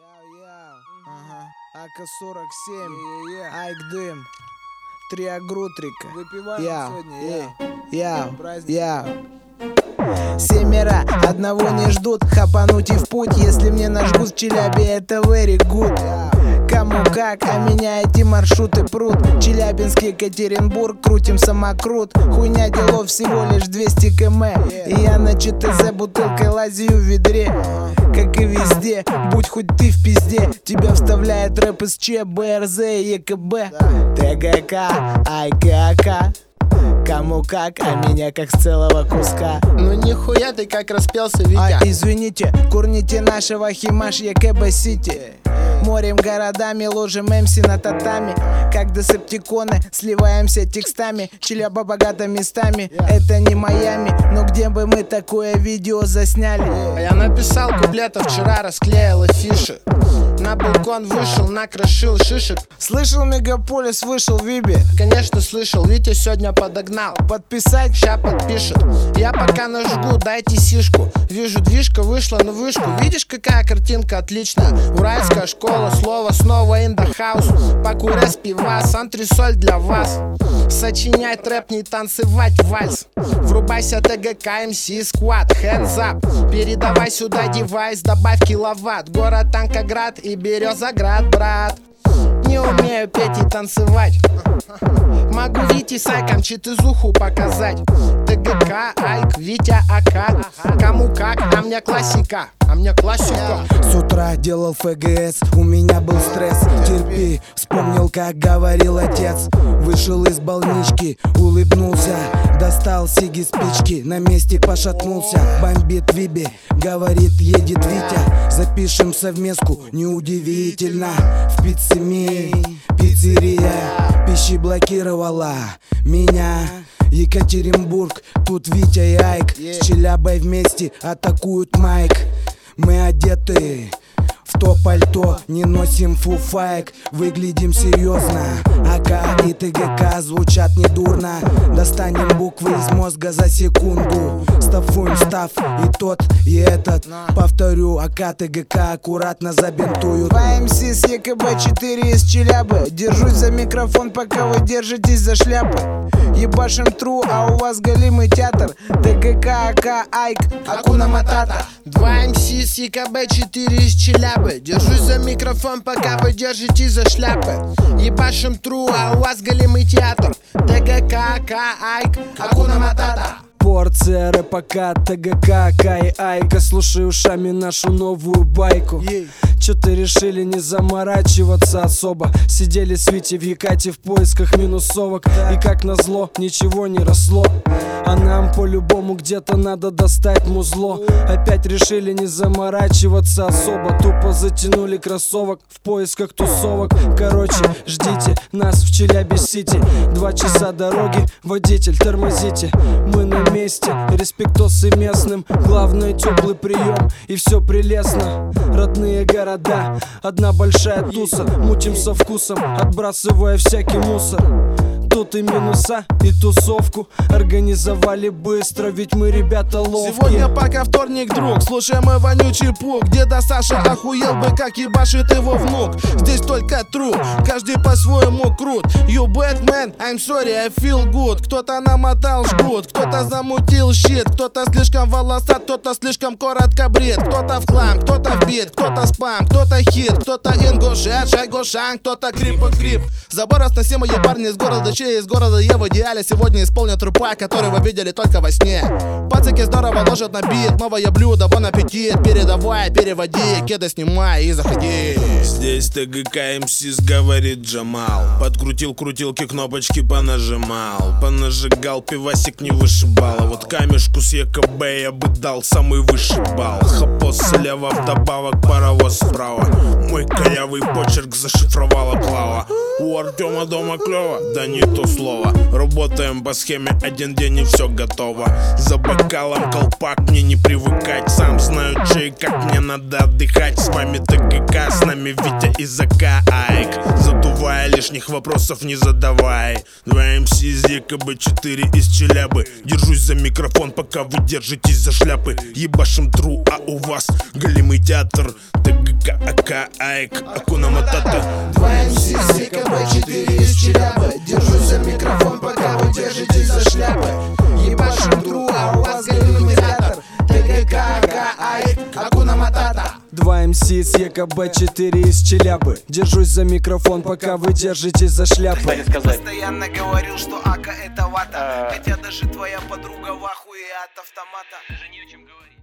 АК-47, Айк Дым, 3 Агрутрика. Выпиваем сегодня, Семеро одного не ждут, хапануть и в путь. Если мне нажгут в Челябе, это very good. Кому как, а меня эти маршруты прут. Челябинск, Екатеринбург, крутим самокрут. Хуйня делов всего лишь 200 км. И я на ЧТЗ бутылкой лазю в ведре. Как и везде, будь хоть ты в пизде. Тебя вставляет рэп из ЧЕ, БРЗ, ЕКБ, ТГК, АК. Кому как, а меня как с целого куска. Ну нихуя ты как распелся, Витя. Извините, курните нашего Химаш ЕКБ Сити. Морем, городами, ложим МС на татами. Как десептиконы, сливаемся текстами. Челяба богата местами, это не Майами. Но где бы мы такое видео засняли? Я написал куплета, вчера расклеил афиши. На балкон вышел, накрошил шишек. Слышал, Мегаполис вышел в Вибе? Конечно слышал, Витя сегодня подогнал. Подписать? Ща подпишет. Я пока нажгу, дайте сишку. Вижу, движка вышла на вышку. Видишь, какая картинка отличная? Уральская школа, слово снова in the house. Покурясь пивас, антресоль для вас. Сочинять трэп, не танцевать вальс. Врубайся ТГК, МС, сквад, hands up. Передавай сюда девайс, добавь киловатт. Город Танкоград и Березоград, брат. Не умею петь и танцевать. Могу Вите с Айком читызуху показать. ТГК, Айк, Витя, АК. Кому как, а мне классика. С утра делал ФГС, у меня был стресс. Терпи, вспомнил, как говорил отец. Вышел из больнички, улыбнулся. Достал сиги, спички, на месте пошатнулся. Бомбит Виби, говорит, едет Витя. Запишем совместку, неудивительно. В пиццемии, пиццерия пищи блокировала меня. Екатеринбург, тут Витя и Айк. С Челябой вместе атакуют майк. Мы одеты в то пальто, не носим фуфайк, выглядим серьезно. АК и ТГК звучат недурно. Достанем буквы из мозга за секунду. Стафуем став и тот, и этот. Повторю, АК, ТГК аккуратно забинтуют. 2 МС с ЕКБ-4 из Челябы. Держусь за микрофон, пока вы держитесь за шляпы. Ебашим тру, а у вас голимый театр. ТГК, АК, Айк, Акуна Матата. 2 МС с ЕКБ-4 из Челябы. Держусь за микрофон, пока вы держитесь за шляпы. Ебашим тру, а у вас голимый театр. ТГК, АК, Айк, Акуна Матата. Порция рэпака, ТГК, Кай, Айка. Слушай ушами нашу новую байку. Чё-то решили не заморачиваться особо. Сидели с Витей в Екате в поисках минусовок. И как назло, ничего не росло. А нам по-любому где-то надо достать музло. Опять решили не заморачиваться особо. Тупо затянули кроссовок в поисках тусовок. Короче, ждите нас в Челябе-Сити. 2 часа дороги, водитель, тормозите. Мы на месте, респектосы местным. Главное, теплый прием, и все прелестно. Родные города, одна большая туса. Мутим со вкусом, отбрасывая всякий мусор. Тут и минуса, и тусовку организовали быстро, ведь мы ребята ловкие. Сегодня пока вторник, друг, слушай мой вонючий пук. Деда Саша охуел бы, как ебашит его внук. Здесь только true, каждый по-своему крут. You bad man, I'm sorry, I feel good. Кто-то намотал жгут, кто-то замутил щит. Кто-то слишком волосат, кто-то слишком коротко брит. Кто-то в хлам, кто-то в бит, кто-то спам, кто-то хит. Кто-то ингушет, шайгошан, кто-то крип. Забор сносимые парни из города, из города я в идеале сегодня исполнят трупа, который вы видели только во сне. Пацаки здорово ложат на бит, новое блюдо, бон аппетит. Передавай, переводи, кеды снимай и заходи. Здесь ТГК МС говорит Джамал. Подкрутил крутилки, кнопочки понажимал. Понажигал, пивасик не вышибал. А вот камешку с ЕКБ я бы дал самый высший балл. Хапос слева, вдобавок паровоз справа. Мой корявый почерк зашифровала Клава. У Артема дома клево, да не то слово. Работаем по схеме, один день и все готово. За бокалом колпак, мне не привыкать. Сам знаю, че и как мне надо отдыхать. С вами ТГК, с нами Витя и АК Айк. Задувая, лишних вопросов не задавай. 2 МС из ЕКБ-4 из Челябы. Держусь за микрофон, пока вы держитесь за шляпы. Ебашим тру, а у вас голимый театр. ТГК АК, АЭК, Акуна Матата. 2 МС, ЕКБ, 4 из Челябы. Держусь за микрофон, пока вы держитесь за шляпы. Ебашим тру, а у вас галлюминатор. ТГК, АК, АЭК, Акуна Матата. 2 МС с ЕКБ, 4 из Челябы. Держусь за микрофон, пока вы держитесь за шляпы. Постоянно говорил, что Ака это вата. Хотя даже твоя подруга в ахуе от автомата. Даже не о чем говорить.